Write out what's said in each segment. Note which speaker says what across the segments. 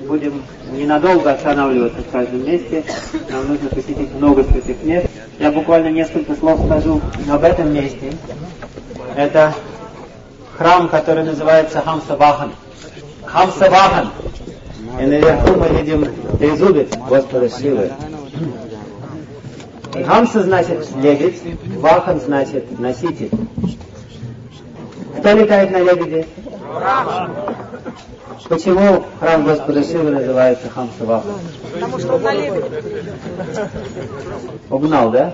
Speaker 1: будем ненадолго останавливаться в каждом месте. Нам нужно посетить много святых мест. Я буквально несколько слов скажу об этом месте. Это храм, который называется Хамсавахан. Хамсавахан. И наверху мы видим трезубец Господа Шивы. Хамса значит лебедь, Вахан значит носитель. Кто летает на лебеде? Почему храм Господа Шивы называется Хамсавахан?
Speaker 2: Потому что он на лебеде.
Speaker 1: Угнал, да?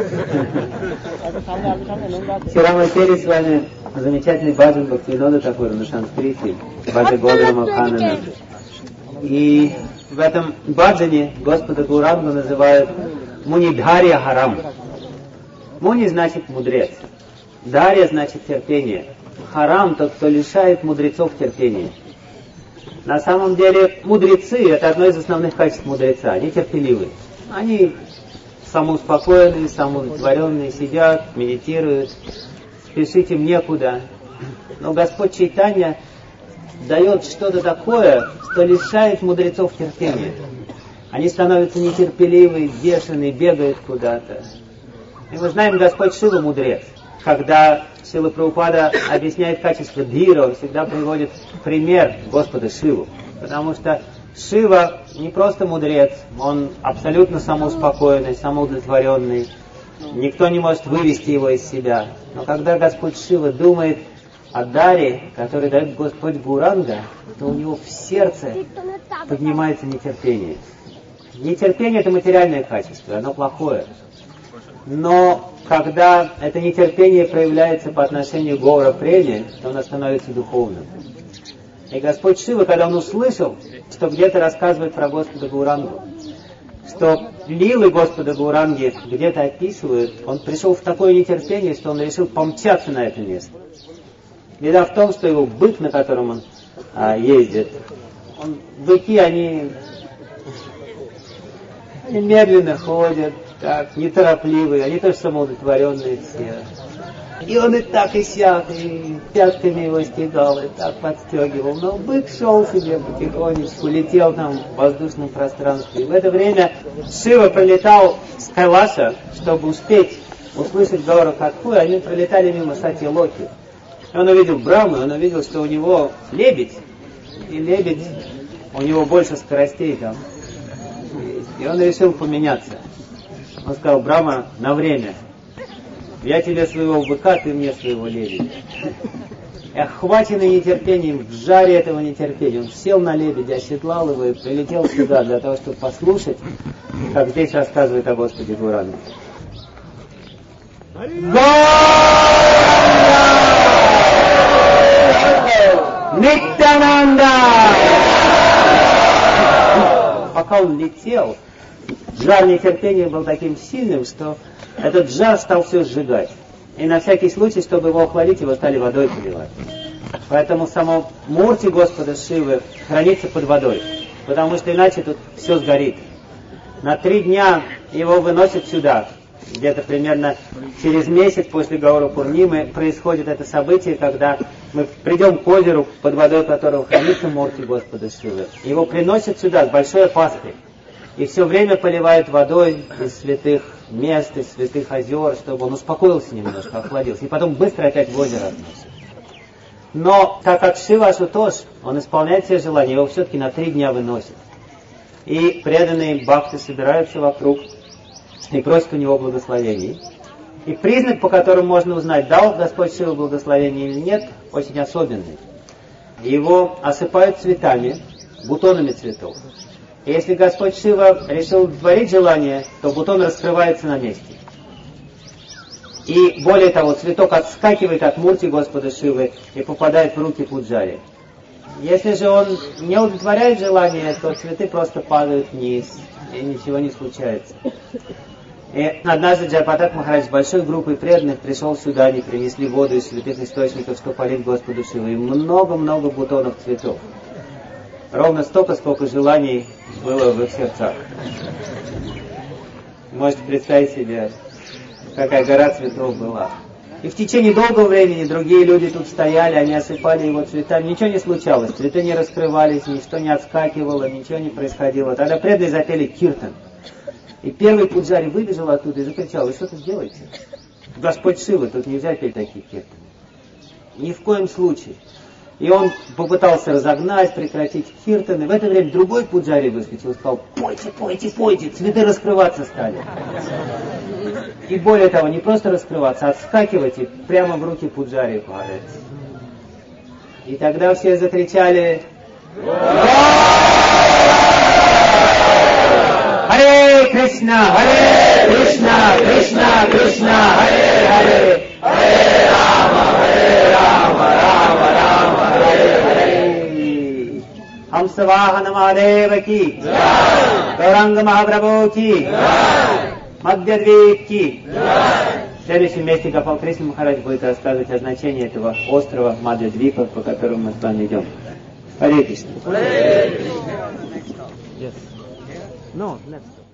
Speaker 1: Вчера мы пели с вами замечательный баджан Бхактивинода Такура на санскрите, Баджа Годра Маханана. И в этом баджане Господа Гурангу называют Мунидхарья Харам. Муни значит мудрец. Дарья значит терпение. Харам тот, кто лишает мудрецов терпения. На самом деле мудрецы — это одно из основных качеств мудреца. Они терпеливые. Они самоуспокоенные, самоудовлетворенные, сидят, медитируют, спешить им некуда. Но Господь Чайтанья дает что-то такое, что лишает мудрецов терпения. Они становятся нетерпеливые, бешеные, бегают куда-то. И мы знаем, Господь Шива мудрец. Когда Шрила Прабхупада объясняет качество Дхира, он всегда приводит пример Господа Шиву. Потому что Шива не просто мудрец, он абсолютно самоуспокоенный, самоудовлетворенный. Никто не может вывести его из себя. Но когда Господь Шива думает о даре, который дает Господь Гуранга, то у него в сердце поднимается нетерпение. Нетерпение — это материальное качество, оно плохое. Но когда это нетерпение проявляется по отношению к Гаура Преми, то оно становится духовным. И Господь Шива, когда он услышал, что где-то рассказывают про Господа Гаурангу, что лилы Господа Гауранги где-то описывают, он пришел в такое нетерпение, что он решил помчаться на это место. Беда в том, что его бык, на котором он ездит, быки, они медленно ходят, так, неторопливые, они тоже самоудовлетворенные все. И он и так, и сяк, и пятками его стегал, и так подстегивал. Но бык шел себе потихонечку, летел там в воздушном пространстве. И в это время Шива пролетал с Кайлаша, чтобы успеть услышать Гауру Катху, и они пролетали мимо Сати Локи. И он увидел Брахму, он увидел, что у него лебедь, и лебедь, у него больше скоростей там. И он решил поменяться. Он сказал: Брахма, на время. Я тебе своего быка, ты мне своего лебедя. И охваченный нетерпением, в жаре этого нетерпения, он сел на лебедя, оседлал его и прилетел сюда для того, чтобы послушать, как здесь рассказывает о Господе Гауранге. Нитянанда! Пока он летел, жар нетерпения был таким сильным, что этот жар стал все сжигать. И на всякий случай, чтобы его охладить, его стали водой поливать. Поэтому само Мурти Господа Шивы хранится под водой, потому что иначе тут все сгорит. На 3 дня его выносят сюда. Где-то примерно через месяц после Гаура Пурнимы происходит это событие, когда мы придем к озеру, под водой которого хранится Мурти Господа Шивы. Его приносят сюда с большой опаской. И все время поливают водой из святых мест, из святых озер, чтобы он успокоился немножко, охладился. И потом быстро опять в озеро относят. Но так как Шива Ашутош, он исполняет все желания, его все-таки на 3 дня выносят. И преданные бхакты собираются вокруг и просят у него благословений. И признак, по которому можно узнать, дал Господь Шива благословение или нет, очень особенный. Его осыпают цветами, бутонами цветов. И если Господь Шива решил творить желание, то бутон раскрывается на месте. И более того, цветок отскакивает от Мурти Господа Шивы и попадает в руки Пуджари. Если же он не удовлетворяет желание, то цветы просто падают вниз, и ничего не случается. И однажды Джайпатак Махарадж с большой группой преданных пришел сюда, они принесли воду из святых источников, чтобы полить Господу Шиву, и много-много бутонов цветов. Ровно столько, сколько желаний было в их сердцах. Можете представить себе, какая гора цветов была. И в течение долгого времени другие люди тут стояли, они осыпали его цветами. Ничего не случалось, цветы не раскрывались, ничто не отскакивало, ничего не происходило. Тогда преданные запели киртан. И первый пуджари выбежал оттуда и закричал: вы что тут делаете? Господь Шива, тут нельзя петь такие киртаны. Ни в коем случае. И он попытался разогнать, прекратить киртаны. В это время другой пуджари выскочил и сказал: пойте, пойте, пойте, цветы раскрываться стали. И более того, не просто раскрываться, а отскакивать и прямо в руки пуджари падать. И тогда все закричали: Харе Кришна, Харе Кришна, Кришна Кришна, Харе Харе, Харе Рама, Рама Рама, Харе Харе. Хамсавахана Махадева ки, Гауранга Махапрабху ки, Мадьядвип ки. В следующем месте Гопал Кришна Махарадж будет рассказывать о значении этого острова Мадьядвипа, по которому мы с вами идем. Харе Кришна. Yes. No, let's go.